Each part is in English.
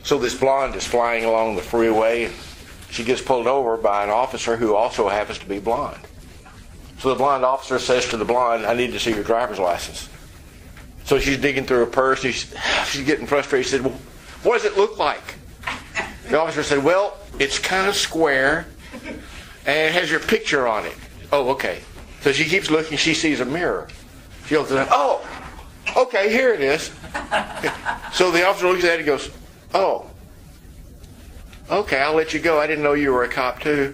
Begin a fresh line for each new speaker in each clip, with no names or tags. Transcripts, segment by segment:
So this blonde is flying along the freeway. She gets pulled over by an officer who also happens to be blonde. So the blonde officer says to the blonde, I need to see your driver's license. So she's digging through her purse. She's getting frustrated. She said, well, what does it look like? The officer said, well, it's kind of square and it has your picture on it. Oh, okay. So she keeps looking. She sees a mirror. She looks at it. Oh, okay, here it is. So the officer looks at it and goes, oh, okay, I'll let you go. I didn't know you were a cop too.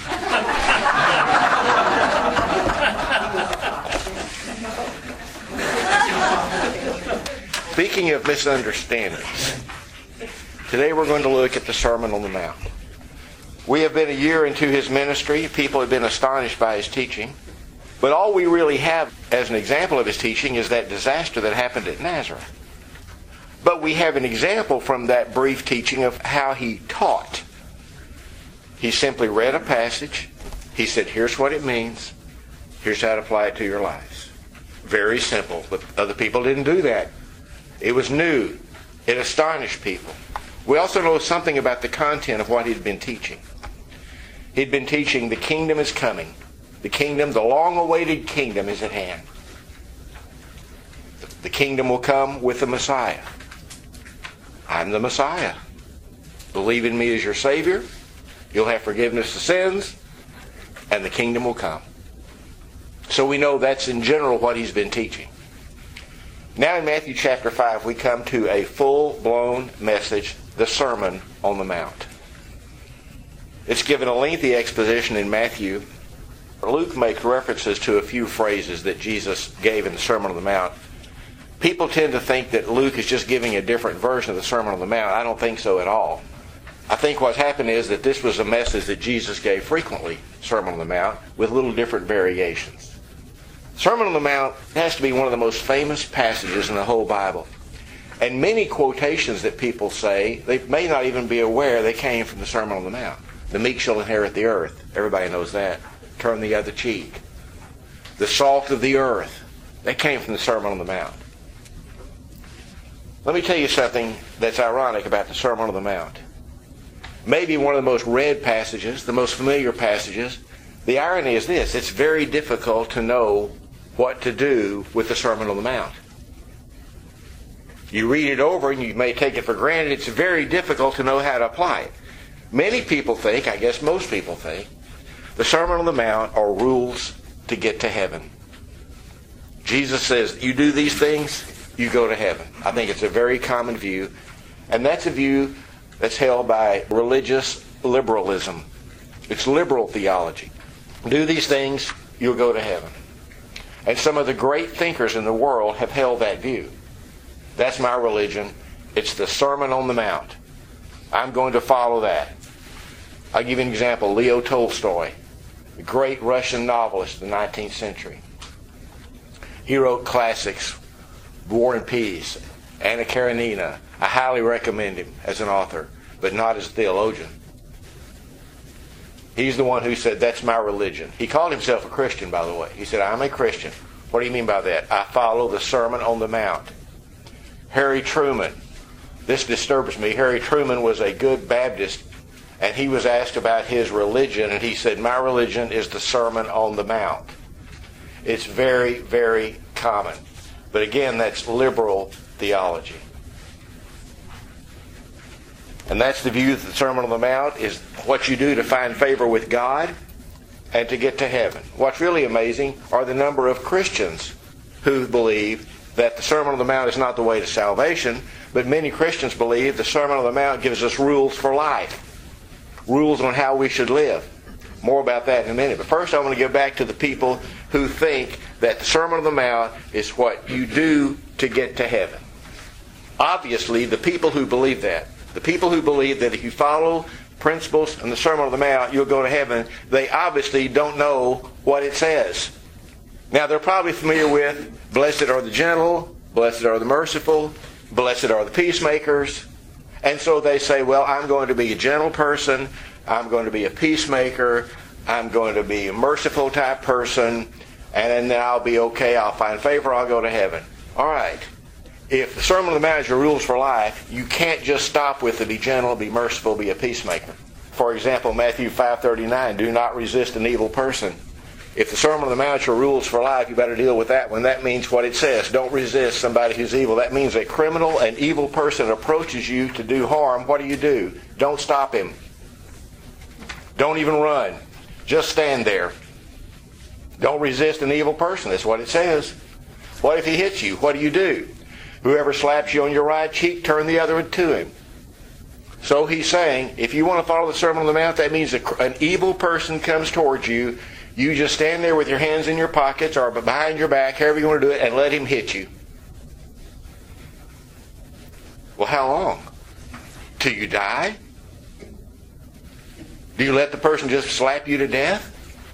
Speaking of misunderstandings, today we're going to look at the Sermon on the Mount. We have been a year into his ministry. People have been astonished by his teaching. But all we really have as an example of his teaching is that disaster that happened at Nazareth. But we have an example from that brief teaching of how he taught. He simply read a passage. He said, here's what it means. Here's how to apply it to your lives. Very simple. But other people didn't do that. It was new. It astonished people. We also know something about the content of what he'd been teaching. He'd been teaching the kingdom is coming. The kingdom, the long-awaited kingdom is at hand. The kingdom will come with the Messiah. I'm the Messiah. Believe in me as your Savior. You'll have forgiveness of sins, and the kingdom will come. So we know that's in general what he's been teaching. Now in Matthew chapter 5, we come to a full-blown message, the Sermon on the Mount. It's given a lengthy exposition in Matthew. Luke makes references to a few phrases that Jesus gave in the Sermon on the Mount. People tend to think that Luke is just giving a different version of the Sermon on the Mount. I don't think so at all. I think what's happened is that this was a message that Jesus gave frequently, Sermon on the Mount, with little different variations. Sermon on the Mount has to be one of the most famous passages in the whole Bible. And many quotations that people say, they may not even be aware they came from the Sermon on the Mount. The meek shall inherit the earth. Everybody knows that. Turn the other cheek. The salt of the earth. They came from the Sermon on the Mount. Let me tell you something that's ironic about the Sermon on the Mount. Maybe one of the most read passages, the most familiar passages. The irony is this: it's very difficult to know what to do with the Sermon on the Mount. You read it over and you may take it for granted. It's very difficult to know how to apply it. Many people think, I guess most people think, the Sermon on the Mount are rules to get to heaven. Jesus says, you do these things, you go to heaven. I think it's a very common view. And that's a view that's held by religious liberalism. It's liberal theology. Do these things, you'll go to heaven. And some of the great thinkers in the world have held that view. That's my religion. It's the Sermon on the Mount. I'm going to follow that. I'll give you an example. Leo Tolstoy, the great Russian novelist of the 19th century. He wrote classics, War and Peace, Anna Karenina. I highly recommend him as an author, but not as a theologian. He's the one who said, that's my religion. He called himself a Christian, by the way. He said, I'm a Christian. What do you mean by that? I follow the Sermon on the Mount. Harry Truman. This disturbs me. Harry Truman was a good Baptist, and he was asked about his religion, and he said, my religion is the Sermon on the Mount. It's very, very common. But again, that's liberal theology. And that's the view that the Sermon on the Mount is what you do to find favor with God and to get to heaven. What's really amazing are the number of Christians who believe that the Sermon on the Mount is not the way to salvation, but many Christians believe the Sermon on the Mount gives us rules for life, rules on how we should live. More about that in a minute. But first I want to go back to the people who think that the Sermon on the Mount is what you do to get to heaven. Obviously, the people who believe that, the people who believe that if you follow principles in the Sermon on the Mount, you'll go to heaven, they obviously don't know what it says. Now, they're probably familiar with, blessed are the gentle, blessed are the merciful, blessed are the peacemakers. And so they say, well, I'm going to be a gentle person, I'm going to be a peacemaker, I'm going to be a merciful type person, and then I'll be okay, I'll find favor, I'll go to heaven. All right. if the Sermon on the Mount is your rules for life, you can't just stop with the be gentle, be merciful, be a peacemaker. For example, Matthew 5:39, do not resist an evil person. If the Sermon on the Mount is your rules for life, you better deal with that one. That means what it says. Don't resist somebody who's evil. That means a criminal, an evil person approaches you to do harm. What do? Don't stop him. Don't even run. Just stand there. Don't resist an evil person. That's what it says. What if he hits you? What do? Whoever slaps you on your right cheek, turn the other one to him. So he's saying, if you want to follow the Sermon on the Mount, that means an evil person comes towards you. You just stand there with your hands in your pockets or behind your back, however you want to do it, and let him hit you. Well, how long? Till you die? Do you let the person just slap you to death?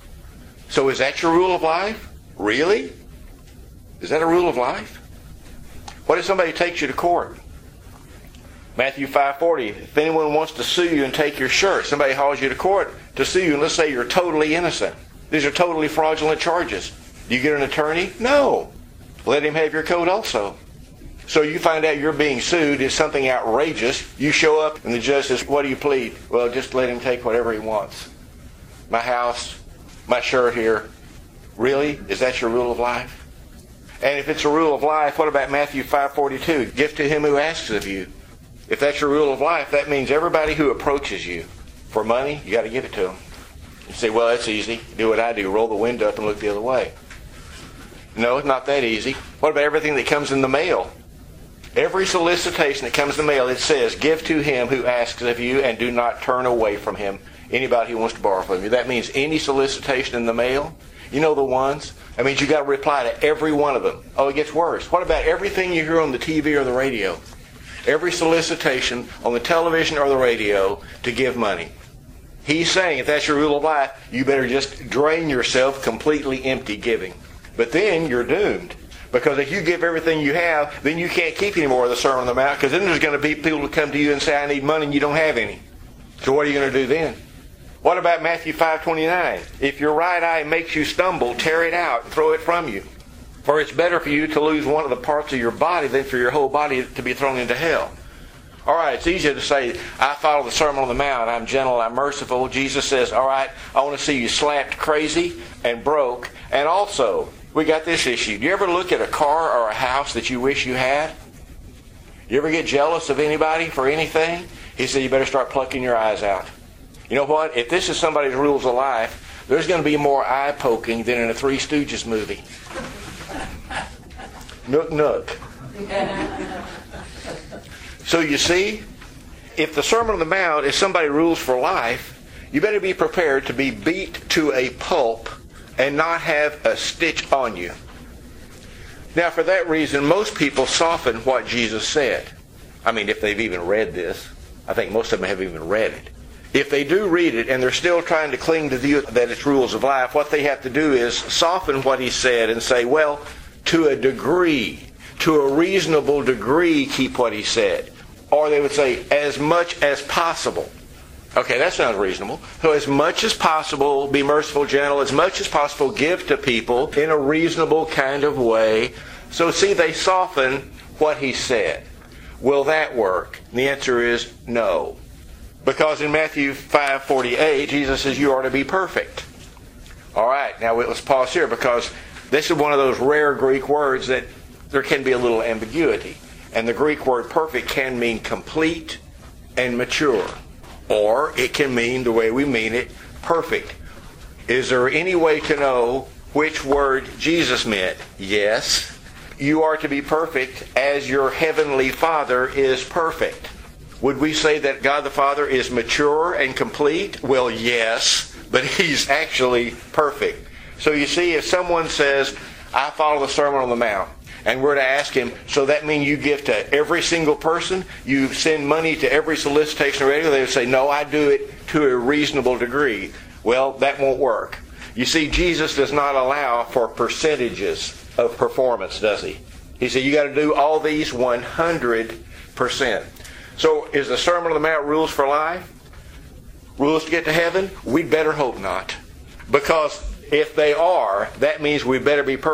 So is that your rule of life? Really? Is that a rule of life? What if somebody takes you to court? Matthew 5:40, if anyone wants to sue you and take your shirt, somebody hauls you to court to sue you, and let's say you're totally innocent. These are totally fraudulent charges. Do you get an attorney? No. Let him have your coat also. So you find out you're being sued is something outrageous. You show up and the judge says, what do you plead? Well, just let him take whatever he wants. My house, my shirt here. Really? Is that your rule of life? And if it's a rule of life, what about Matthew 5:42? Give to him who asks of you. If that's your rule of life, that means everybody who approaches you for money, you got to give it to them. You say, well, that's easy. Do what I do. Roll the window up and look the other way. No, it's not that easy. What about everything that comes in the mail? Every solicitation that comes in the mail, it says, give to him who asks of you and do not turn away from him. Anybody who wants to borrow from you. That means any solicitation in the mail, you know the ones? That means you got to reply to every one of them. Oh, it gets worse. What about everything you hear on the TV or the radio? Every solicitation on the television or the radio to give money. He's saying if that's your rule of life, you better just drain yourself completely empty giving. But then you're doomed. Because if you give everything you have, then you can't keep any more of the Sermon on the Mount, because then there's going to be people who come to you and say, I need money, and you don't have any. So what are you going to do then? What about Matthew 5:29? If your right eye makes you stumble, tear it out and throw it from you. For it's better for you to lose one of the parts of your body than for your whole body to be thrown into hell. All right, it's easier to say, I follow the Sermon on the Mount, I'm gentle, I'm merciful. Jesus says, all right, I want to see you slapped crazy and broke. And also, we got this issue. Do you ever look at a car or a house that you wish you had? You ever get jealous of anybody for anything? He said, you better start plucking your eyes out. You know what? If this is somebody's rules of life, there's going to be more eye poking than in a Three Stooges movie. Nook, nook. So you see, if the Sermon on the Mount is somebody's rules for life, you better be prepared to be beat to a pulp and not have a stitch on you. Now, for that reason, most people soften what Jesus said. I mean, if they've even read this. I think most of them have even read it. If they do read it and they're still trying to cling to the that it's rules of life, what they have to do is soften what he said and say, well, to a degree, to a reasonable degree, keep what he said. Or they would say, as much as possible. Okay, that sounds reasonable. So as much as possible, be merciful, gentle. As much as possible, give to people in a reasonable kind of way. So see, they soften what he said. Will that work? And the answer is no. Because in Matthew 5:48, Jesus says you are to be perfect. All right, now let's pause here, because this is one of those rare Greek words that there can be a little ambiguity. And the Greek word perfect can mean complete and mature. Or it can mean, the way we mean it, perfect. Is there any way to know which word Jesus meant? Yes. You are to be perfect as your heavenly Father is perfect. Would we say that God the Father is mature and complete? Well, yes, but He's actually perfect. So you see, if someone says, I follow the Sermon on the Mount, and we're to ask him, so that means you give to every single person? You send money to every solicitation or radio? They would say, no, I do it to a reasonable degree. Well, that won't work. You see, Jesus does not allow for percentages of performance, does he? He said, you got to do all these 100%. So is the Sermon on the Mount rules for life? Rules to get to heaven? We'd better hope not. Because if they are, that means we better be perfect.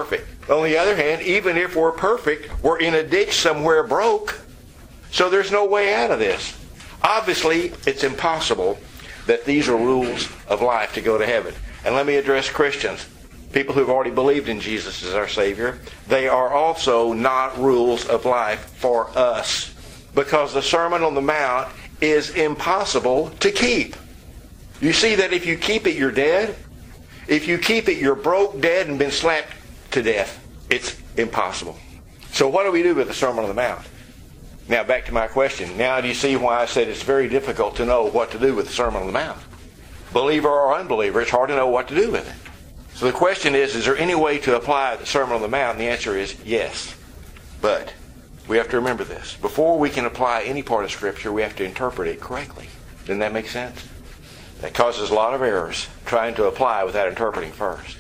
On the other hand, even if we're perfect, we're in a ditch somewhere broke. So there's no way out of this. Obviously, it's impossible that these are rules of life to go to heaven. And let me address Christians, people who've already believed in Jesus as our Savior. They are also not rules of life for us, because the Sermon on the Mount is impossible to keep. You see that if you keep it, you're dead. If you keep it, you're broke, dead, and been slapped to death. It's impossible. So what do we do with the Sermon on the Mount? Now back to my question. Now do you see why I said it's very difficult to know what to do with the Sermon on the Mount? Believer or unbeliever, it's hard to know what to do with it. So the question is there any way to apply the Sermon on the Mount? And the answer is yes. But we have to remember this. Before we can apply any part of Scripture, we have to interpret it correctly. Doesn't that make sense? That causes a lot of errors, trying to apply without interpreting first.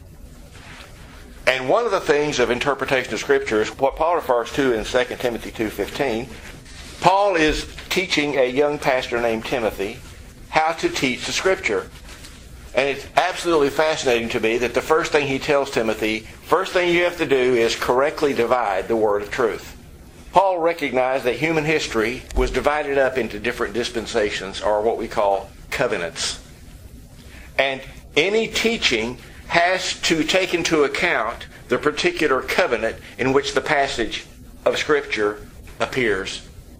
And one of the things of interpretation of Scripture is what Paul refers to in 2 Timothy 2:15. Paul is teaching a young pastor named Timothy how to teach the Scripture. And it's absolutely fascinating to me that the first thing he tells Timothy, first thing you have to do is correctly divide the word of truth. Paul recognized that human history was divided up into different dispensations, or what we call covenants. And any teaching has to take into account the particular covenant in which the passage of Scripture appears.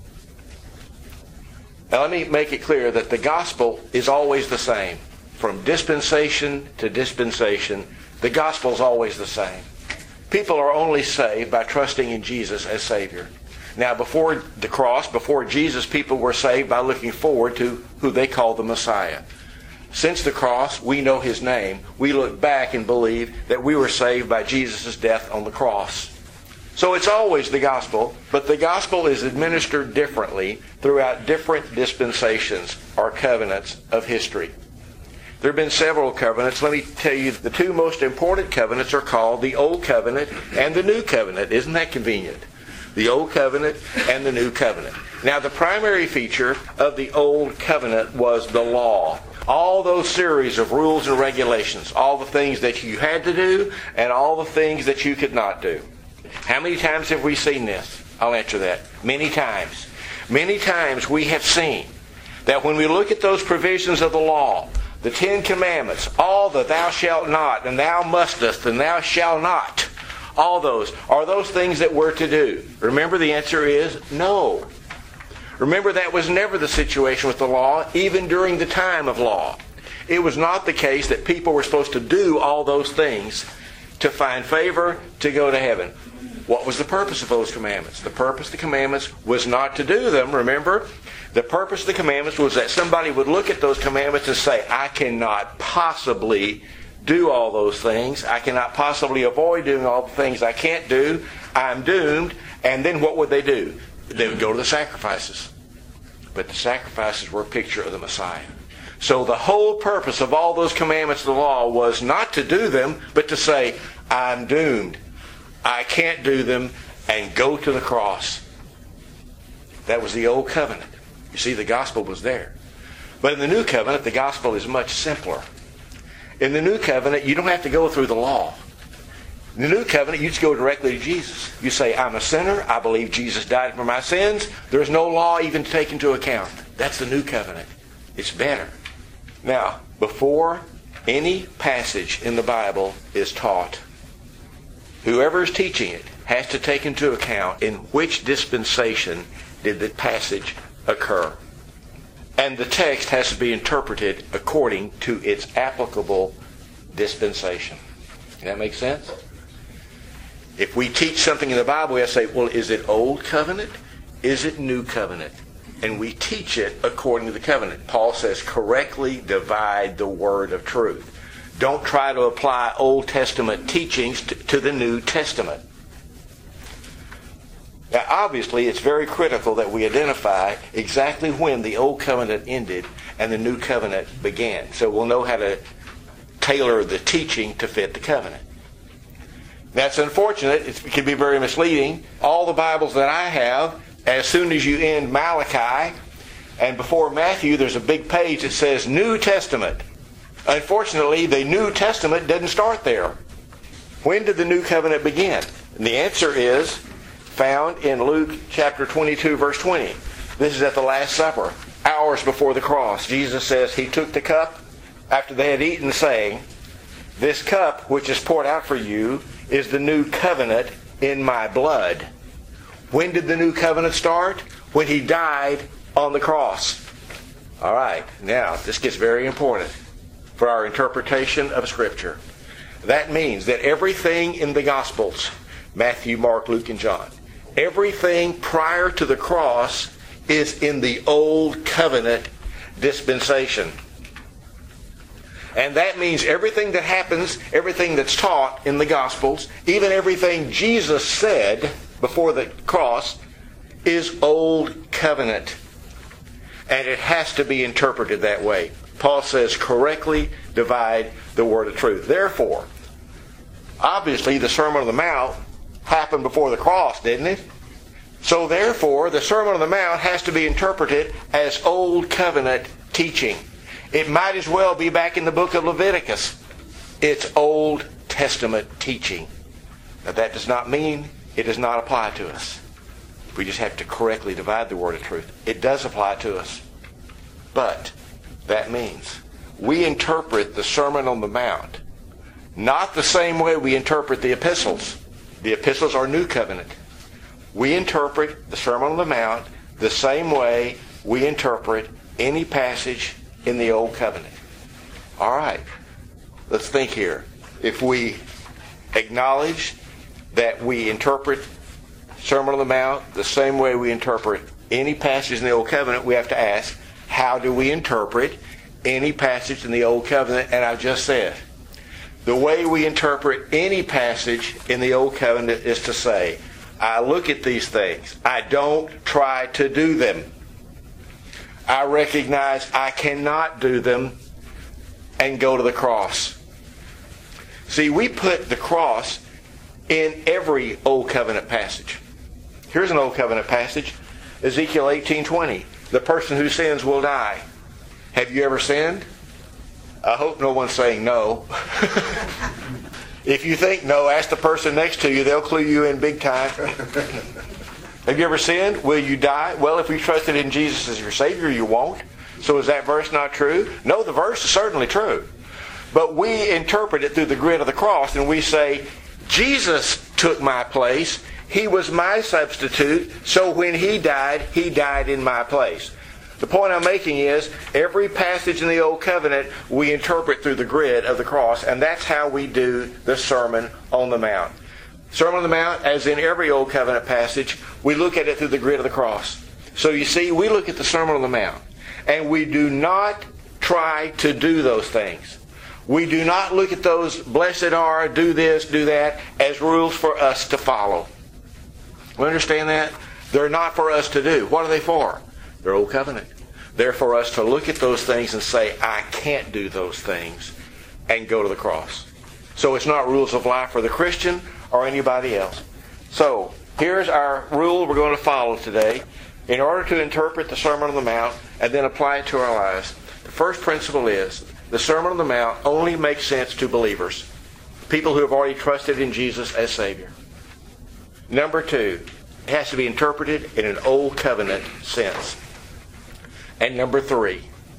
Now let me make it clear that the gospel is always the same. From dispensation to dispensation, the gospel is always the same. People are only saved by trusting in Jesus as Savior. Now before the cross, before Jesus, people were saved by looking forward to who they call the Messiah. Since the cross, we know His name. We look back and believe that we were saved by Jesus' death on the cross. So it's always the gospel, but the gospel is administered differently throughout different dispensations or covenants of history. There have been several covenants. Let me tell you, the two most important covenants are called the Old Covenant and the New Covenant. Isn't that convenient? The Old Covenant and the New Covenant. Now, the primary feature of the Old Covenant was the law. All those series of rules and regulations, all the things that you had to do and all the things that you could not do. How many times have we seen this? I'll answer that. Many times. Many times we have seen that when we look at those provisions of the law, the Ten Commandments, all the thou shalt not, and thou mustest, and thou shalt not, all those, are those things that we're to do? Remember, the answer is no. Remember, that was never the situation with the law, even during the time of law. It was not the case that people were supposed to do all those things to find favor, to go to heaven. What was the purpose of those commandments? The purpose of the commandments was not to do them, remember? The purpose of the commandments was that somebody would look at those commandments and say, I cannot possibly do all those things. I cannot possibly avoid doing all the things I can't do. I'm doomed. And then what would they do? They would go to the sacrifices. But the sacrifices were a picture of the Messiah. So the whole purpose of all those commandments of the law was not to do them, but to say, I'm doomed. I can't do them, and go to the cross. That was the Old Covenant. You see, the gospel was there. But in the New Covenant, the gospel is much simpler. In the New Covenant, you don't have to go through the law. In the New Covenant, you just go directly to Jesus. You say, I'm a sinner. I believe Jesus died for my sins. There's no law even to take into account. That's the New Covenant. It's better. Now, before any passage in the Bible is taught, whoever is teaching it has to take into account in which dispensation did the passage occur. And the text has to be interpreted according to its applicable dispensation. Does that make sense? If we teach something in the Bible, we have to say, well, is it Old Covenant? Is it New Covenant? And we teach it according to the covenant. Paul says, correctly divide the word of truth. Don't try to apply Old Testament teachings to the New Testament. Now, obviously, it's very critical that we identify exactly when the Old Covenant ended and the New Covenant began. So we'll know how to tailor the teaching to fit the covenant. That's unfortunate. It can be very misleading. All the Bibles that I have, as soon as you end Malachi and before Matthew, there's a big page that says New Testament. Unfortunately, the New Testament doesn't start there. When did the new covenant begin? And the answer is found in Luke chapter 22, verse 20. This is at the Last Supper, hours before the cross. Jesus says he took the cup after they had eaten, saying, "This cup which is poured out for you is the new covenant in my blood." When did the new covenant start? When he died on the cross. All right, now this gets very important for our interpretation of Scripture. That means that everything in the Gospels, Matthew, Mark, Luke, and John, everything prior to the cross is in the Old Covenant dispensation. And that means everything that happens, everything that's taught in the Gospels, even everything Jesus said before the cross, is Old Covenant. And it has to be interpreted that way. Paul says, correctly divide the word of truth. Therefore, obviously the Sermon on the Mount happened before the cross, didn't it? So therefore, the Sermon on the Mount has to be interpreted as Old Covenant teaching. It might as well be back in the book of Leviticus. It's Old Testament teaching. Now that does not mean it does not apply to us. We just have to correctly divide the word of truth. It does apply to us. But that means we interpret the Sermon on the Mount not the same way we interpret the epistles. The epistles are New Covenant. We interpret the Sermon on the Mount the same way we interpret any passage in the Old Covenant. All right, let's think here. If we acknowledge that we interpret Sermon on the Mount the same way we interpret any passage in the Old Covenant, we have to ask, how do we interpret any passage in the Old Covenant? And I've just said, the way we interpret any passage in the Old Covenant is to say, I look at these things. I don't try to do them. I recognize I cannot do them and go to the cross. See, we put the cross in every Old Covenant passage. Here's an Old Covenant passage, Ezekiel 18:20. The person who sins will die. Have you ever sinned? I hope no one's saying no. If you think no, ask the person next to you. They'll clue you in big time. Have you ever sinned? Will you die? Well, if you trusted in Jesus as your Savior, you won't. So is that verse not true? No, the verse is certainly true. But we interpret it through the grid of the cross, and we say, Jesus took my place. He was my substitute. So when He died in my place. The point I'm making is, every passage in the Old Covenant we interpret through the grid of the cross, and that's how we do the Sermon on the Mount. Sermon on the Mount, as in every Old Covenant passage, we look at it through the grid of the cross. So you see, we look at the Sermon on the Mount, and we do not try to do those things. We do not look at those blessed are, do this, do that, as rules for us to follow. We understand that? They're not for us to do. What are they for? They're Old Covenant. They're for us to look at those things and say, I can't do those things, and go to the cross. So it's not rules of life for the Christian or anybody else. So here's our rule we're going to follow today in order to interpret the Sermon on the Mount and then apply it to our lives. The first principle is the Sermon on the Mount only makes sense to believers, people who have already trusted in Jesus as Savior. Number two, it has to be interpreted in an Old Covenant sense. And number three,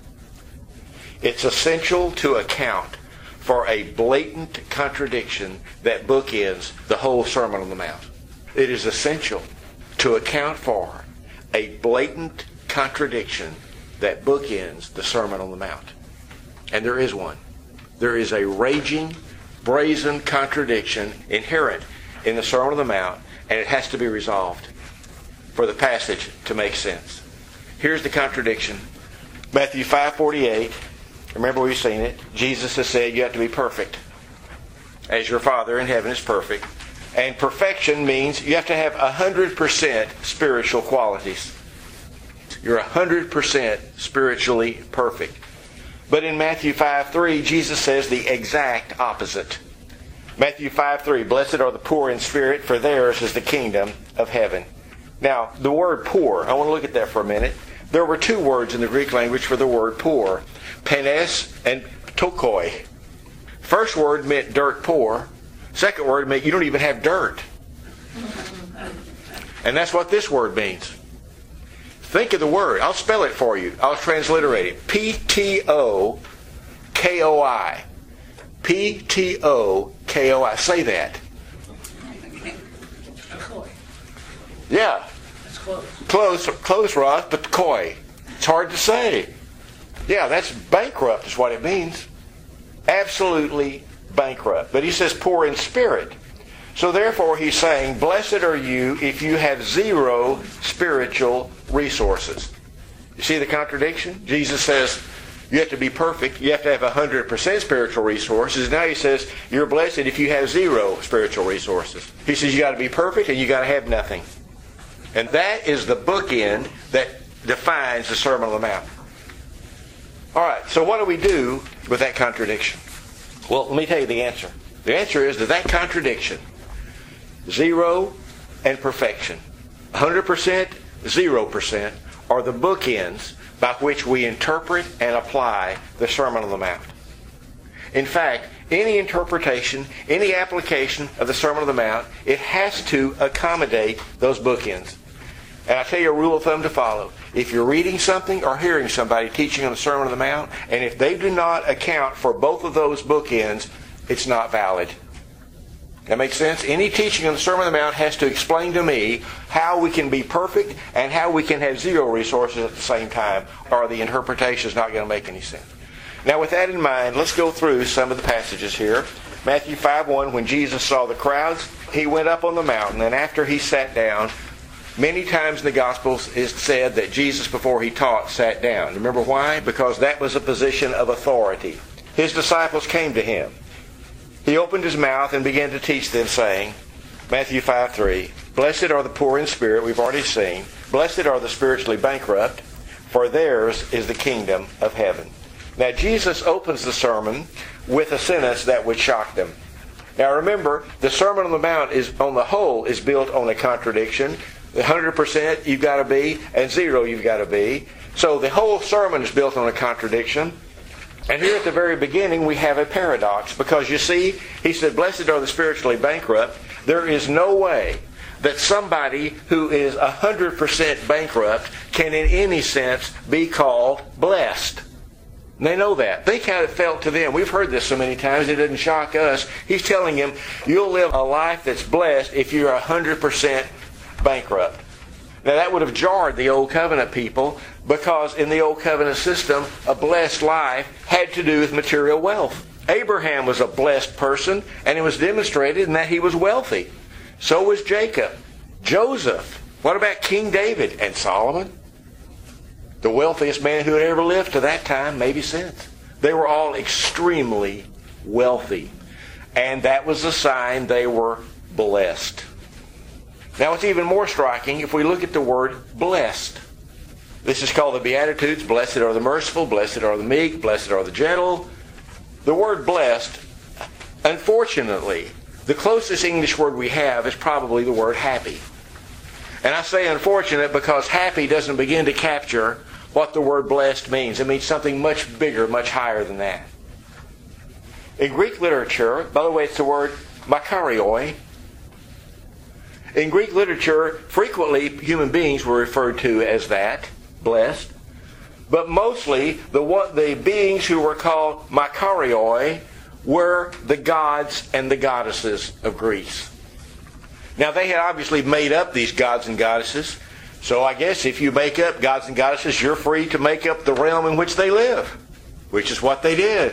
it's essential to account for a blatant contradiction that bookends the whole Sermon on the Mount. It is essential to account for a blatant contradiction that bookends the Sermon on the Mount. And there is one. There is a raging, brazen contradiction inherent in the Sermon on the Mount, and it has to be resolved for the passage to make sense. Here's the contradiction. Matthew 5:48. Remember, we've seen it. Jesus has said you have to be perfect as your Father in heaven is perfect. And perfection means you have to have 100% spiritual qualities. You're 100% spiritually perfect. But in Matthew 5:3, Jesus says the exact opposite. Matthew 5:3, blessed are the poor in spirit, for theirs is the kingdom of heaven. Now, the word poor, I want to look at that for a minute. There were two words in the Greek language for the word poor, penes and tokoi. First word meant dirt poor. Second word means you don't even have dirt. And that's what this word means. Think of the word. I'll spell it for you. I'll transliterate it. P-T-O-K-O-I. P-T-O-K-O-I. Say that. Yeah.
That's close.
Close, Ross, but koi. It's hard to say. Yeah, that's bankrupt is what it means. Absolutely bankrupt. But he says poor in spirit. So therefore he's saying, blessed are you if you have zero spiritual resources. You see the contradiction? Jesus says you have to be perfect. You have to have 100% spiritual resources. Now he says you're blessed if you have zero spiritual resources. He says you got to be perfect and you got to have nothing. And that is the bookend that defines the Sermon on the Mount. All right, so what do we do with that contradiction? Well, let me tell you the answer. The answer is that contradiction, zero and perfection, 100%, 0%, are the bookends by which we interpret and apply the Sermon on the Mount. In fact, any interpretation, any application of the Sermon on the Mount, it has to accommodate those bookends. And I tell you a rule of thumb to follow. If you're reading something or hearing somebody teaching on the Sermon on the Mount, and if they do not account for both of those bookends, it's not valid. That makes sense? Any teaching on the Sermon on the Mount has to explain to me how we can be perfect and how we can have zero resources at the same time, or the interpretation is not going to make any sense. Now with that in mind, let's go through some of the passages here. Matthew 5:1, when Jesus saw the crowds, he went up on the mountain, and after he sat down, many times in the Gospels it's said that Jesus, before he taught, sat down. Remember why? Because that was a position of authority. His disciples came to him. He opened his mouth and began to teach them, saying, Matthew 5:3, blessed are the poor in spirit, we've already seen. Blessed are the spiritually bankrupt, for theirs is the kingdom of heaven. Now Jesus opens the sermon with a sentence that would shock them. Now remember, the Sermon on the Mount is, on the whole, is built on a contradiction. 100% you've got to be, and 0 you've got to be. So the whole sermon is built on a contradiction. And here at the very beginning we have a paradox, because you see, he said, blessed are the spiritually bankrupt. There is no way that somebody who is 100% bankrupt can in any sense be called blessed. And they know that. Think how it felt to them. We've heard this so many times it doesn't shock us. He's telling them, you'll live a life that's blessed if you're 100% bankrupt. Now that would have jarred the Old Covenant people, because in the Old Covenant system, a blessed life had to do with material wealth. Abraham was a blessed person, and it was demonstrated in that he was wealthy. So was Jacob. Joseph. What about King David and Solomon? The wealthiest man who had ever lived to that time, maybe since. They were all extremely wealthy. And that was a sign they were blessed. Now it's even more striking if we look at the word blessed. This is called the Beatitudes. Blessed are the merciful, blessed are the meek, blessed are the gentle. The word blessed, unfortunately, the closest English word we have is probably the word happy. And I say unfortunate because happy doesn't begin to capture what the word blessed means. It means something much bigger, much higher than that. In Greek literature, by the way, it's the word makarioi. In Greek literature, frequently human beings were referred to as that, blessed. But mostly the beings who were called makarioi were the gods and the goddesses of Greece. Now they had obviously made up these gods and goddesses. So I guess if you make up gods and goddesses, you're free to make up the realm in which they live, which is what they did.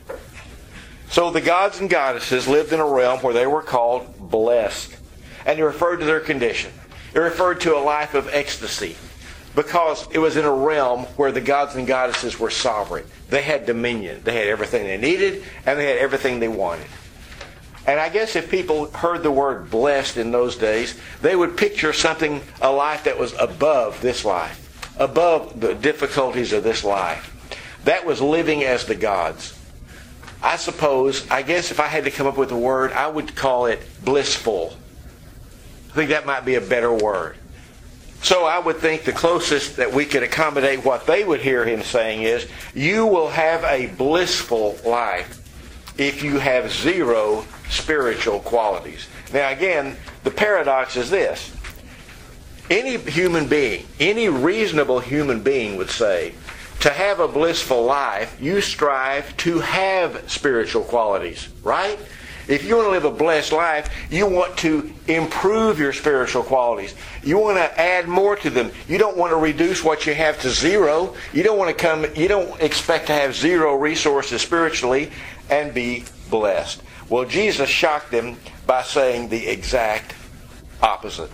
So the gods and goddesses lived in a realm where they were called blessed. And it referred to their condition. It referred to a life of ecstasy, because it was in a realm where the gods and goddesses were sovereign. They had dominion. They had everything they needed, and they had everything they wanted. And I guess if people heard the word blessed in those days, they would picture something, a life that was above this life, above the difficulties of this life. That was living as the gods. I guess if I had to come up with a word, I would call it blissful. I think that might be a better word. So I would think the closest that we could accommodate what they would hear him saying is, you will have a blissful life if you have zero spiritual qualities. Now again, the paradox is this. Any human being, any reasonable human being would say, to have a blissful life, you strive to have spiritual qualities, right? If you want to live a blessed life, you want to improve your spiritual qualities. You want to add more to them. You don't want to reduce what you have to zero. You don't expect to have zero resources spiritually and be blessed. Well, Jesus shocked them by saying the exact opposite.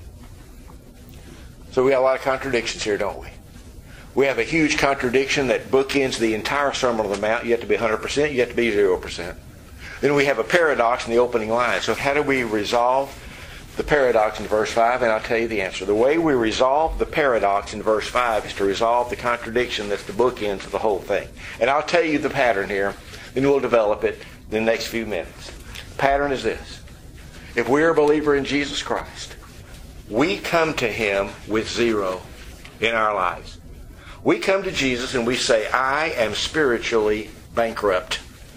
So we have a lot of contradictions here, don't we? We have a huge contradiction that bookends the entire Sermon on the Mount. You have to be 100%, you have to be 0%. Then we have a paradox in the opening line. So how do we resolve the paradox in verse 5? And I'll tell you the answer. The way we resolve the paradox in verse 5 is to resolve the contradiction that's the bookends of the whole thing. And I'll tell you the pattern here, then we'll develop it in the next few minutes. The pattern is this. If we're a believer in Jesus Christ, we come to Him with zero in our lives. We come to Jesus and we say, I am spiritually bankrupt.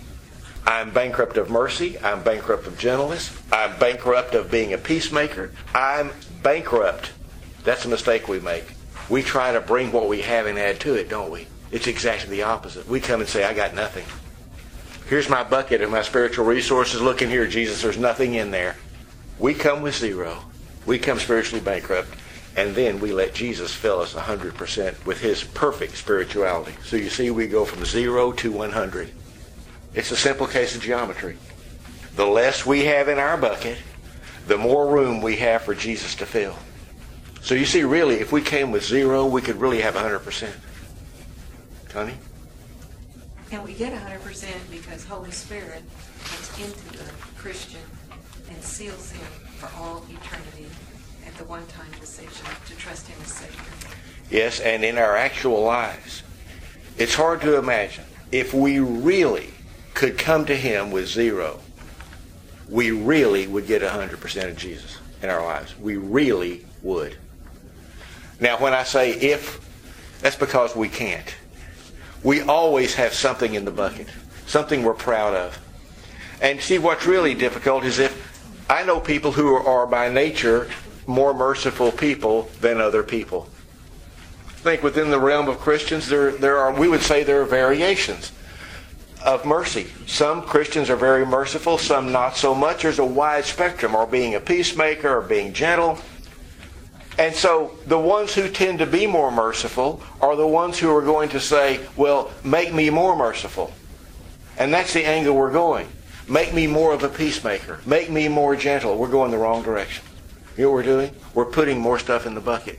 I'm bankrupt of mercy. I'm bankrupt of gentleness. I'm bankrupt of being a peacemaker. I'm bankrupt. That's a mistake we make. We try to bring what we have and add to it, don't we? It's exactly the opposite. We come and say, I got nothing. Here's my bucket of my spiritual resources. Look in here, Jesus. There's nothing in there. We come with zero. We come spiritually bankrupt. And then we let Jesus fill us 100% with His perfect spirituality. So you see, we go from 0 to 100. It's a simple case of geometry. The less we have in our bucket, the more room we have for Jesus to fill. So you see, really, if we came with 0, we could really have 100%. Connie?
And we get 100% because Holy Spirit comes into the Christian and seals him for all eternity at the one-time decision to trust Him as Savior.
Yes, and in our actual lives, it's hard to imagine if we really could come to Him with 0, we really would get 100% of Jesus in our lives. We really would. Now, when I say if, that's because we can't. We always have something in the bucket, something we're proud of. And see, what's really difficult is if I know people who are by nature more merciful people than other people. I think within the realm of Christians, we would say there are variations of mercy. Some Christians are very merciful, some not so much. There's a wide spectrum, or being a peacemaker, or being gentle. And so the ones who tend to be more merciful are the ones who are going to say, well, make me more merciful. And that's the angle we're going. Make me more of a peacemaker. Make me more gentle. We're going the wrong direction. You know what we're doing? We're putting more stuff in the bucket.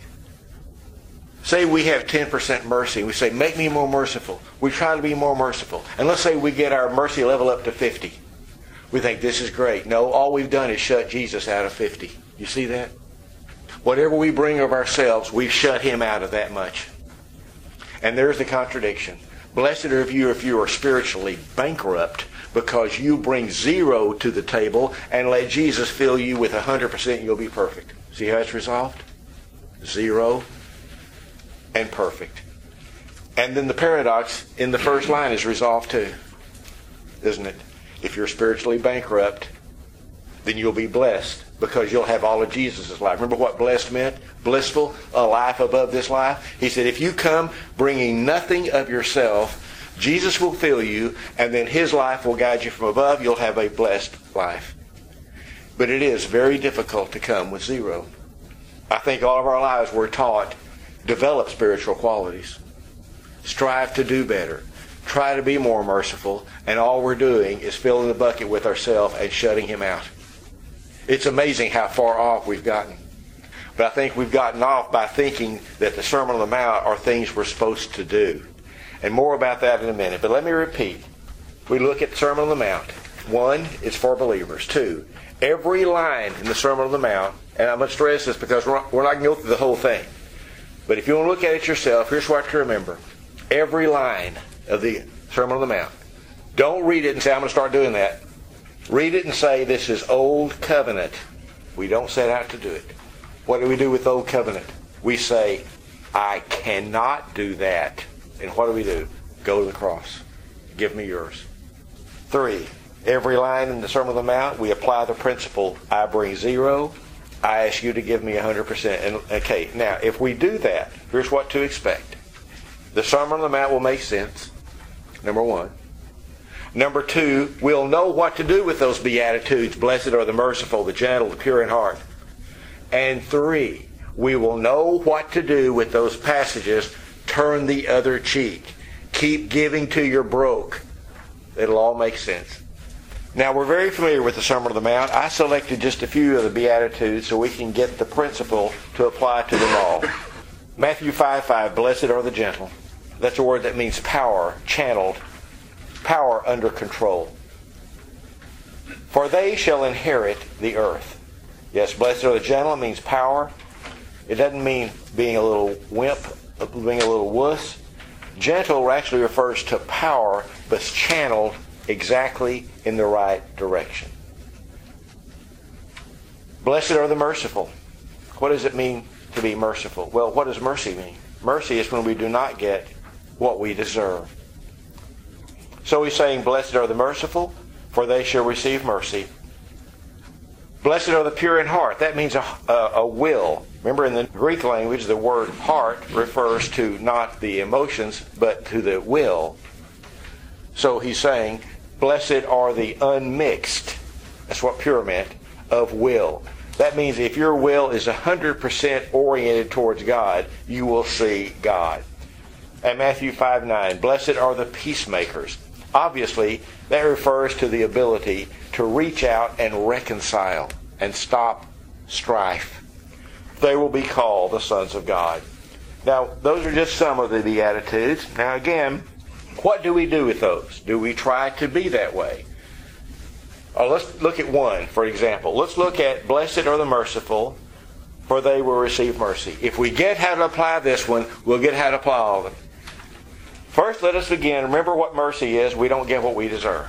Say we have 10% mercy. We say, make me more merciful. We try to be more merciful. And let's say we get our mercy level up to 50. We think this is great. No, all we've done is shut Jesus out of 50. You see that? Whatever we bring of ourselves, we've shut Him out of that much. And there's the contradiction. Blessed are you if you are spiritually bankrupt, because you bring 0 to the table and let Jesus fill you with 100% and you'll be perfect. See how it's resolved? 0 and perfect. And then the paradox in the first line is resolved too, isn't it? If you're spiritually bankrupt, then you'll be blessed because you'll have all of Jesus' life. Remember what blessed meant? Blissful, a life above this life. He said, if you come bringing nothing of yourself, Jesus will fill you, and then His life will guide you from above. You'll have a blessed life. But it is very difficult to come with 0. I think all of our lives we're taught, develop spiritual qualities. Strive to do better. Try to be more merciful. And all we're doing is filling the bucket with ourselves and shutting Him out. It's amazing how far off we've gotten. But I think we've gotten off by thinking that the Sermon on the Mount are things we're supposed to do. And more about that in a minute. But let me repeat. We look at the Sermon on the Mount. 1, it's for believers. 2, every line in the Sermon on the Mount, and I'm going to stress this because we're not going to go through the whole thing. But if you want to look at it yourself, here's what to remember. Every line of the Sermon on the Mount. Don't read it and say, I'm going to start doing that. Read it and say, this is Old Covenant. We don't set out to do it. What do we do with Old Covenant? We say, I cannot do that. And what do? Go to the cross. Give me yours. 3. Every line in the Sermon on the Mount, we apply the principle, I bring 0, I ask you to give me 100%. And okay, now if we do that, here's what to expect. The Sermon on the Mount will make sense, number 1. Number 2, we'll know what to do with those Beatitudes. Blessed are the merciful, the gentle, the pure in heart. And 3, we will know what to do with those passages. Turn the other cheek. Keep giving to your broke. It'll all make sense. Now, we're very familiar with the Sermon on the Mount. I selected just a few of the Beatitudes so we can get the principle to apply to them all. Matthew 5:5, blessed are the gentle. That's a word that means power, channeled, power under control. For they shall inherit the earth. Yes, blessed are the gentle means power. It doesn't mean being a little wimp, being a little wuss. Gentle actually refers to power, but it's channeled exactly in the right direction. Blessed are the merciful. What does it mean to be merciful? Well, what does mercy mean? Mercy is when we do not get what we deserve. So he's saying, blessed are the merciful, for they shall receive mercy. Blessed are the pure in heart. That means a will. Remember, in the Greek language, the word heart refers to not the emotions, but to the will. So he's saying, blessed are the unmixed. That's what pure meant, of will. That means if your will is 100% oriented towards God, you will see God. And Matthew 5:9, blessed are the peacemakers. Obviously, that refers to the ability to reach out and reconcile and stop strife. They will be called the sons of God. Now, those are just some of the Beatitudes. Now again, what do we do with those? Do we try to be that way? Let's look at one, for example. Let's look at blessed are the merciful, for they will receive mercy. If we get how to apply this one, we'll get how to apply all of them. First, let us begin. Remember what mercy is. We don't get what we deserve.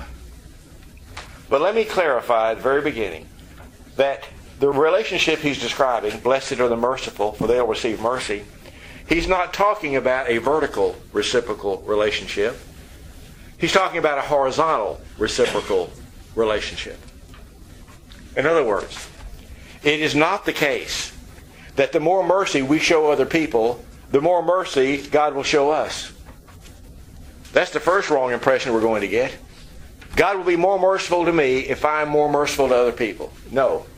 But let me clarify at the very beginning that the relationship he's describing, blessed are the merciful, for they will receive mercy, he's not talking about a vertical reciprocal relationship. He's talking about a horizontal reciprocal relationship. In other words, it is not the case that the more mercy we show other people, the more mercy God will show us. That's the first wrong impression we're going to get. God will be more merciful to me if I'm more merciful to other people. No.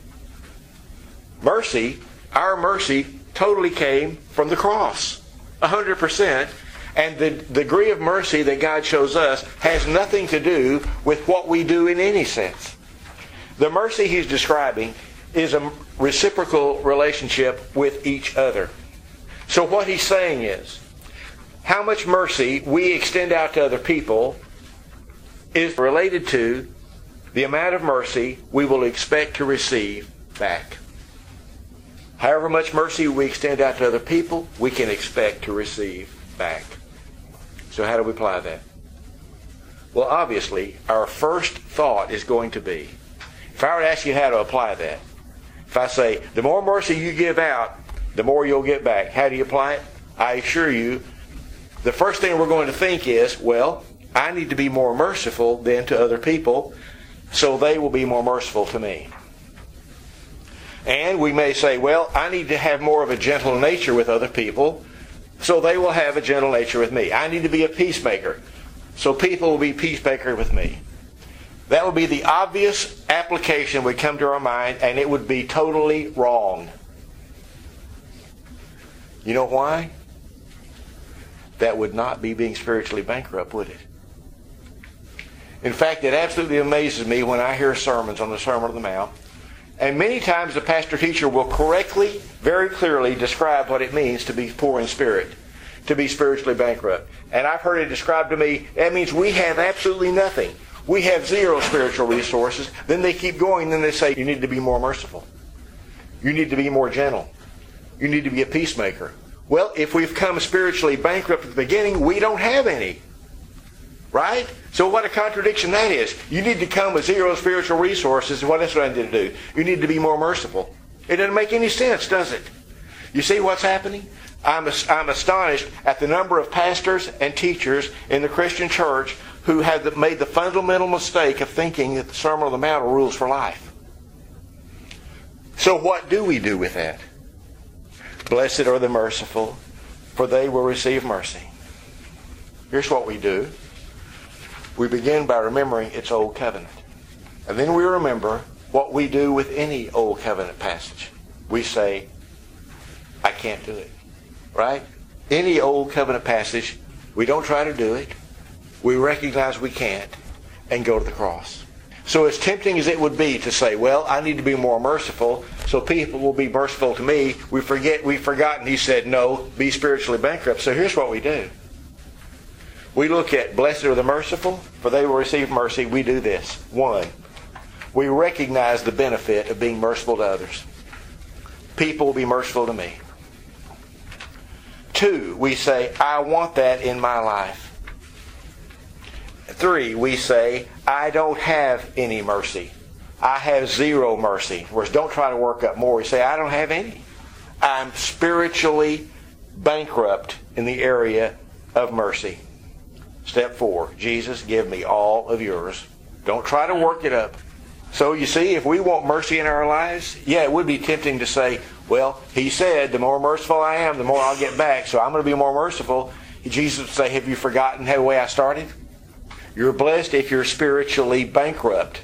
Mercy, our mercy, totally came from the cross. 100%. And the degree of mercy that God shows us has nothing to do with what we do in any sense. The mercy he's describing is a reciprocal relationship with each other. So what he's saying is, how much mercy we extend out to other people is related to the amount of mercy we will expect to receive back. However much mercy we extend out to other people, we can expect to receive back. So how do we apply that? Well, obviously, our first thought is going to be, if I were to ask you how to apply that, if I say, the more mercy you give out, the more you'll get back. How do you apply it? I assure you, the first thing we're going to think is, well, I need to be more merciful than to other people, so they will be more merciful to me. And we may say, well, I need to have more of a gentle nature with other people, so they will have a gentle nature with me. I need to be a peacemaker, so people will be peacemakers with me. That would be the obvious application would come to our mind, and it would be totally wrong. You know why? That would not be being spiritually bankrupt, would it? In fact, it absolutely amazes me when I hear sermons on the Sermon on the Mount, and many times the pastor-teacher will correctly, very clearly describe what it means to be poor in spirit, to be spiritually bankrupt. And I've heard it described to me, that means we have absolutely nothing. We have zero spiritual resources. Then they keep going, then they say, you need to be more merciful. You need to be more gentle. You need to be a peacemaker. Well, if we've come spiritually bankrupt at the beginning, we don't have any. Right? So what a contradiction that is. You need to come with zero spiritual resources. What else do I need to do? You need to be more merciful. It doesn't make any sense, does it? You see what's happening? I'm astonished at the number of pastors and teachers in the Christian church who have made the fundamental mistake of thinking that the Sermon on the Mount are rules for life. So what do we do with that? Blessed are the merciful, for they will receive mercy. Here's what we do. We begin by remembering it's Old Covenant. And then we remember what we do with any Old Covenant passage. We say, I can't do it. Right? Any Old Covenant passage, we don't try to do it. We recognize we can't and go to the cross. So as tempting as it would be to say, well, I need to be more merciful so people will be merciful to me, we've forgotten he said, no, be spiritually bankrupt. So here's what we do. We look at blessed are the merciful, for they will receive mercy. We do this. 1, we recognize the benefit of being merciful to others. People will be merciful to me. 2, we say, I want that in my life. 3, we say, I don't have any mercy. I have zero mercy. Whereas don't try to work up more. We say, I don't have any. I'm spiritually bankrupt in the area of mercy. Step 4, Jesus, give me all of yours. Don't try to work it up. So you see, if we want mercy in our lives, yeah, it would be tempting to say, well, he said, the more merciful I am, the more I'll get back, so I'm going to be more merciful. Jesus would say, have you forgotten the way I started? You're blessed if you're spiritually bankrupt.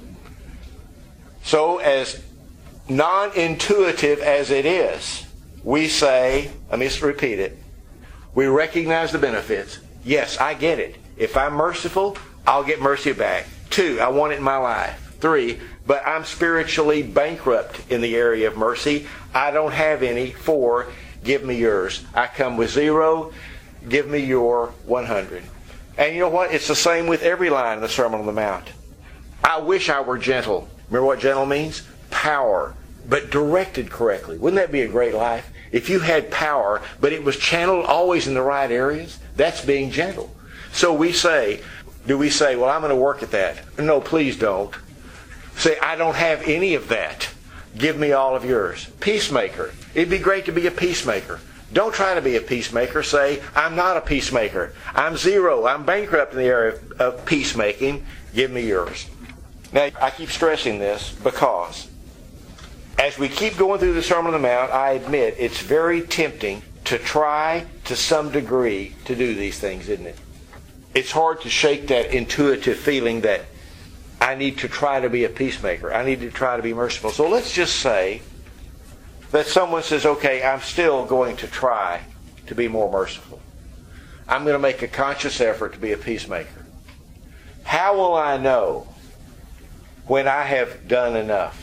So as non-intuitive as it is, we say, let me just repeat it, we recognize the benefits. Yes, I get it. If I'm merciful, I'll get mercy back. 2, I want it in my life. 3, but I'm spiritually bankrupt in the area of mercy. I don't have any. 4, give me yours. I come with 0. Give me your 100. And you know what? It's the same with every line in the Sermon on the Mount. I wish I were gentle. Remember what gentle means? Power, but directed correctly. Wouldn't that be a great life? If you had power, but it was channeled always in the right areas, that's being gentle. So we say, do we say, well, I'm going to work at that? No, please don't. Say, I don't have any of that. Give me all of yours. Peacemaker. It'd be great to be a peacemaker. Don't try to be a peacemaker. Say, I'm not a peacemaker. I'm 0. I'm bankrupt in the area of peacemaking. Give me yours. Now, I keep stressing this because as we keep going through the Sermon on the Mount, I admit it's very tempting to try to some degree to do these things, isn't it? It's hard to shake that intuitive feeling that I need to try to be a peacemaker. I need to try to be merciful. So let's just say that someone says, okay, I'm still going to try to be more merciful. I'm going to make a conscious effort to be a peacemaker. How will I know when I have done enough?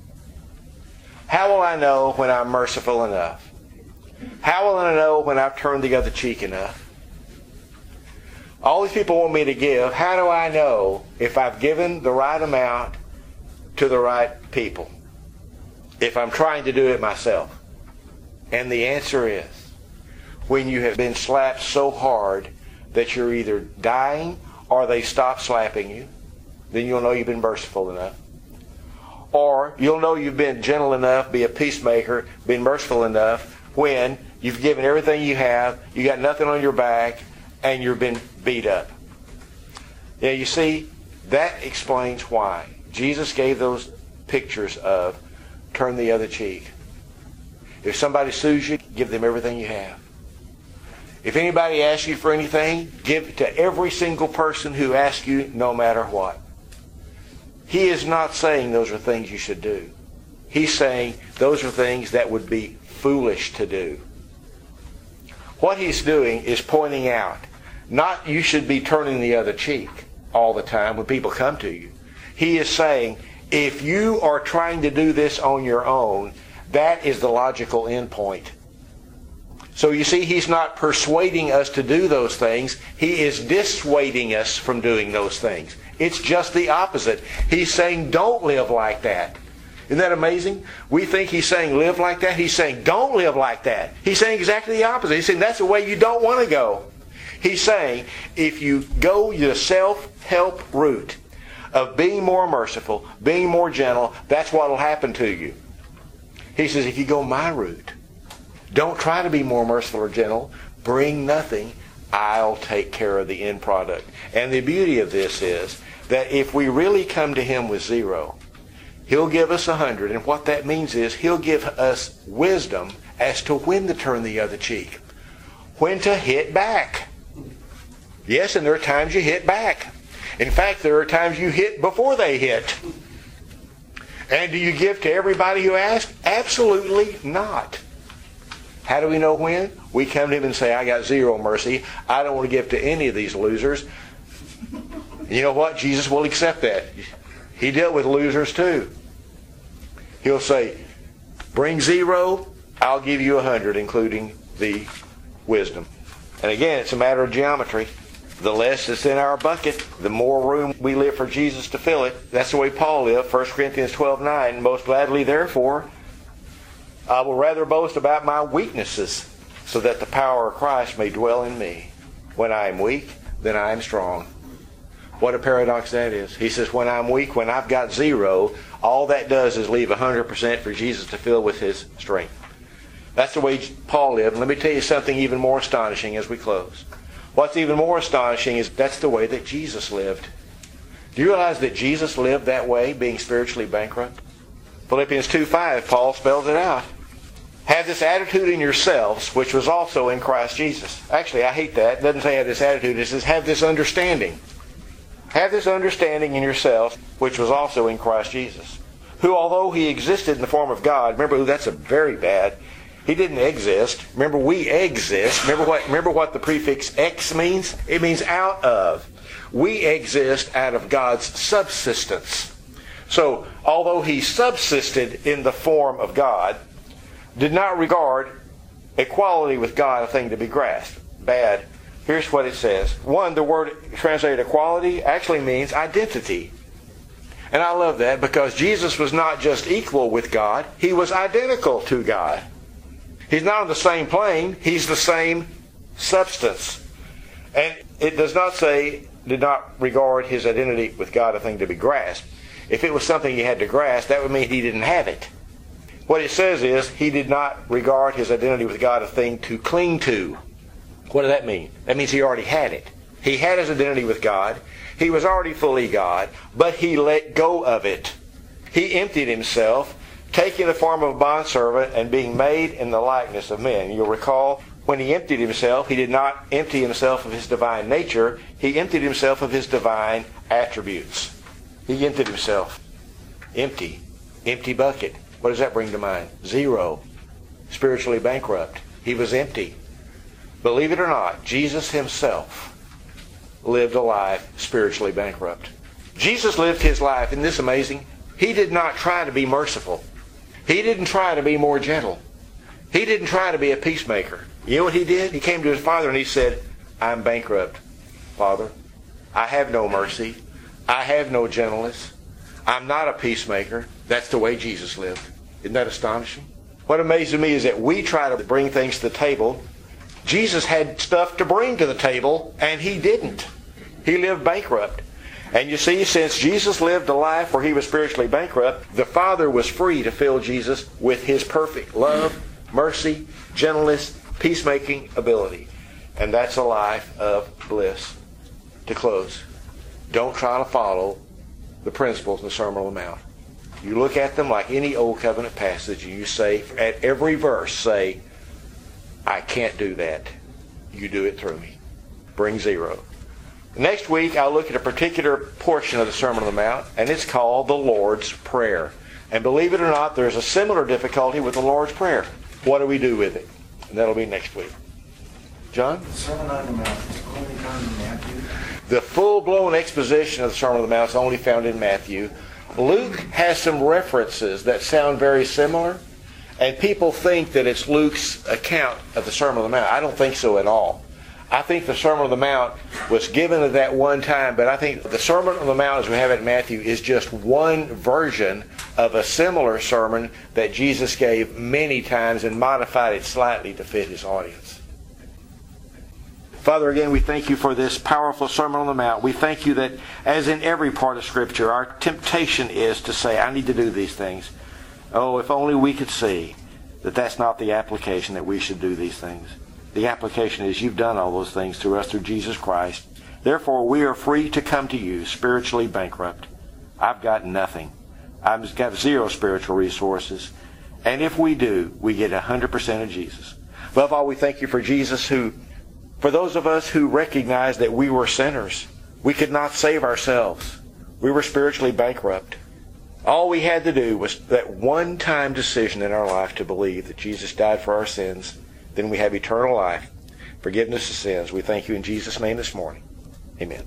How will I know when I'm merciful enough? How will I know when I've turned the other cheek enough? All these people want me to give. How do I know if I've given the right amount to the right people? If I'm trying to do it myself? And the answer is, when you have been slapped so hard that you're either dying or they stop slapping you, then you'll know you've been merciful enough. Or you'll know you've been gentle enough, be a peacemaker, been merciful enough when you've given everything you have, you got nothing on your back, and you've been beat up. Now you see, that explains why Jesus gave those pictures of turn the other cheek. If somebody sues you, give them everything you have. If anybody asks you for anything, give it to every single person who asks you, no matter what. He is not saying those are things you should do. He's saying those are things that would be foolish to do. What he's doing is pointing out, not you should be turning the other cheek all the time when people come to you. He is saying, if you are trying to do this on your own, that is the logical end point. So you see, he's not persuading us to do those things. He is dissuading us from doing those things. It's just the opposite. He's saying, don't live like that. Isn't that amazing? We think he's saying live like that. He's saying don't live like that. He's saying exactly the opposite. He's saying that's the way you don't want to go. He's saying if you go the self-help route of being more merciful, being more gentle, that's what will happen to you. He says if you go my route, don't try to be more merciful or gentle, bring nothing, I'll take care of the end product. And the beauty of this is that if we really come to Him with 0, He'll give us 100. And what that means is He'll give us wisdom as to when to turn the other cheek, when to hit back. Yes, and there are times you hit back. In fact, there are times you hit before they hit. And do you give to everybody who asks? Absolutely not. How do we know when? We come to Him and say, I got 0 mercy. I don't want to give to any of these losers. You know what? Jesus will accept that. He dealt with losers too. He'll say, bring 0, I'll give you 100, including the wisdom. And again, it's a matter of geometry. The less that's in our bucket, the more room we leave for Jesus to fill it. That's the way Paul lived. 1 Corinthians 12:9. Most gladly, therefore, I will rather boast about my weaknesses, so that the power of Christ may dwell in me. When I am weak, then I am strong. What a paradox that is. He says, when I'm weak, when I've got 0, all that does is leave 100% for Jesus to fill with His strength. That's the way Paul lived. Let me tell you something even more astonishing as we close. What's even more astonishing is that's the way that Jesus lived. Do you realize that Jesus lived that way, being spiritually bankrupt? Philippians 2:5, Paul spells it out. Have this attitude in yourselves, which was also in Christ Jesus. Actually, I hate that. It doesn't say have this attitude. It says have this understanding. Have this understanding in yourselves, which was also in Christ Jesus. Who, although He existed in the form of God, remember that's a very bad. He didn't exist. Remember, we exist. Remember what the prefix X means? It means out of. We exist out of God's subsistence. So, although He subsisted in the form of God, did not regard equality with God a thing to be grasped. Bad. Here's what it says. 1, the word translated equality actually means identity. And I love that because Jesus was not just equal with God, He was identical to God. He's not on the same plane, He's the same substance. And it does not say, did not regard His identity with God a thing to be grasped. If it was something He had to grasp, that would mean He didn't have it. What it says is, He did not regard His identity with God a thing to cling to. What does that mean? That means He already had it. He had His identity with God. He was already fully God, but He let go of it. He emptied Himself, taking the form of a bondservant and being made in the likeness of men. You'll recall when He emptied Himself, He did not empty Himself of His divine nature. He emptied Himself of His divine attributes. He emptied Himself. Empty. Empty bucket. What does that bring to mind? 0. Spiritually bankrupt. He was empty. Believe it or not, Jesus Himself lived a life spiritually bankrupt. Jesus lived His life, isn't this amazing? He did not try to be merciful. He didn't try to be more gentle. He didn't try to be a peacemaker. You know what He did? He came to His Father and He said, I'm bankrupt, Father. I have no mercy. I have no gentleness. I'm not a peacemaker. That's the way Jesus lived. Isn't that astonishing? What amazes me is that we try to bring things to the table. Jesus had stuff to bring to the table, and He didn't. He lived bankrupt. And you see, since Jesus lived a life where He was spiritually bankrupt, the Father was free to fill Jesus with His perfect love, mercy, gentleness, peacemaking ability. And that's a life of bliss. To close, don't try to follow the principles in the Sermon on the Mount. You look at them like any Old Covenant passage, and you say, at every verse, say, I can't do that. You do it through me. Bring 0. Next week, I'll look at a particular portion of the Sermon on the Mount, and it's called the Lord's Prayer. And believe it or not, there's a similar difficulty with the Lord's Prayer. What do we do with it? And that'll be next week. John?
The Sermon on the Mount is only found in Matthew.
The full-blown exposition of the Sermon on the Mount is only found in Matthew. Luke has some references that sound very similar, and people think that it's Luke's account of the Sermon on the Mount. I don't think so at all. I think the Sermon on the Mount was given at that one time, but I think the Sermon on the Mount as we have it in Matthew is just one version of a similar sermon that Jesus gave many times and modified it slightly to fit His audience. Father, again, we thank You for this powerful Sermon on the Mount. We thank You that, as in every part of Scripture, our temptation is to say, I need to do these things. Oh, if only we could see that that's not the application, that we should do these things. The application is you've done all those things through us through Jesus Christ. Therefore, we are free to come to you spiritually bankrupt. I've got nothing. I've got zero spiritual resources. And if we do, we get 100% of Jesus. Above all, we thank you for Jesus who, for those of us who recognize that we were sinners, we could not save ourselves. We were spiritually bankrupt. All we had to do was that one-time decision in our life to believe that Jesus died for our sins. Then we have eternal life, forgiveness of sins. We thank you in Jesus' name this morning. Amen.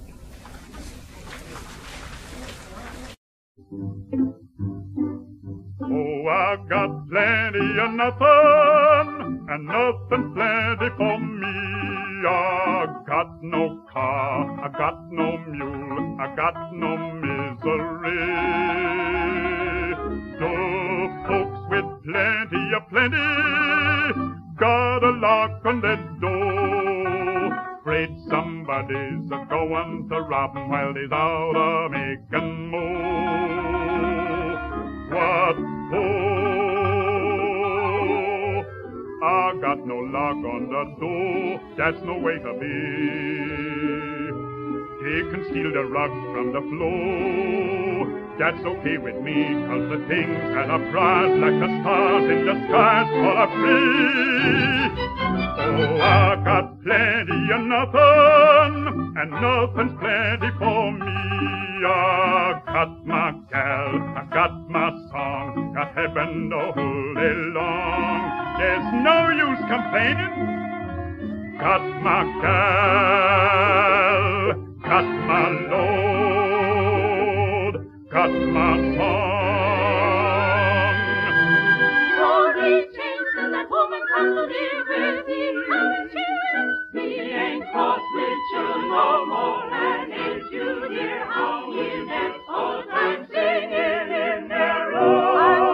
Oh, I got plenty of nothing, and nothing plenty for me. I got no car, I got no mule, I got no misery. The folks with plenty, got a lock on their door. Afraid somebody's a-going to rob 'em while they's out a-making more. What for? I got no lock on the door, that's no way to be. They can steal the rug from the floor, that's okay with me, 'cause the things that I prize like the stars in the skies are free. Oh, I got plenty of nothing, and nothing's plenty for me. I got my gal, I got my song, got heaven the whole day long. There's no use complaining. Got my gal, got my Lord, got my song.
Glory change till that woman comes to live with me. He ain't cross with you no more, and ain't you hear how he gets old time singing in their room?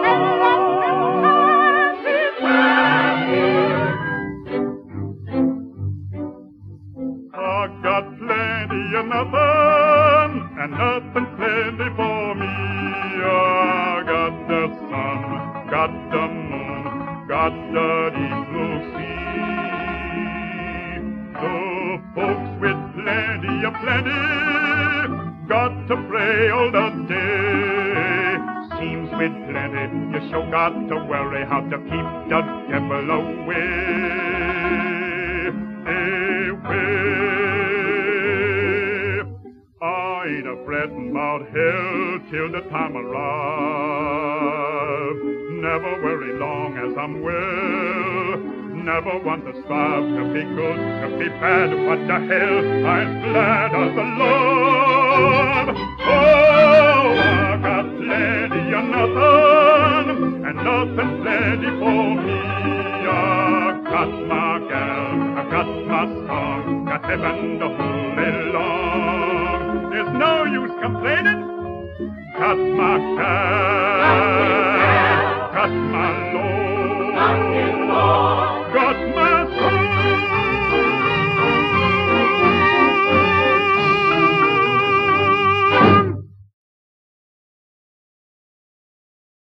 I got plenty of nothing, and nothing's plenty for me. I got the sun, got the moon, got the deep blue sea. The folks with plenty, got to pray all the day. Seems with plenty, you sure got to worry how to keep the devil away. I ain't a-frettin' about hell till the time arrive. Never worry long as I'm well. Never want to strive to be good, to be bad. What the hell, I'm glad of the Lord. Oh, I got plenty of nothing, and nothing plenty for me. I got my gal, I got my song, got heaven the whole day long. There's no use complaining. Got my gal, got my Lord.